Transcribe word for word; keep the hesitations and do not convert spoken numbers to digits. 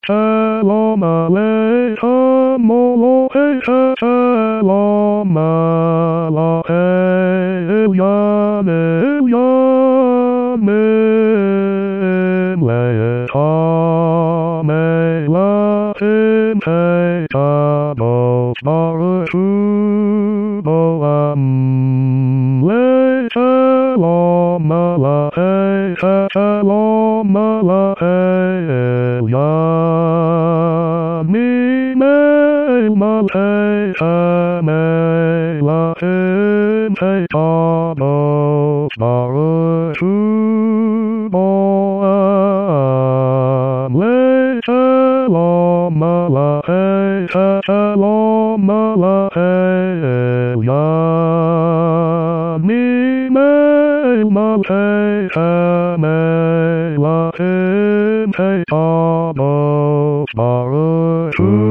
Shalom Aleichem, Elohei Shalom Aleichem, Elyon, Elyon, Le'etam, Elohim, She'tabot, Baruch Hu, Olam, Le'shalom Aleichem, Shalom Aleichem, Elyon, Mimel Malchem, Elohim, She'tabot, Baruch Hu, Olam, Le'shalom Aleichem, Shalom Aleichem, Elyon, Mimel Malchem, Elohim, She'tabot, Baruch Hu.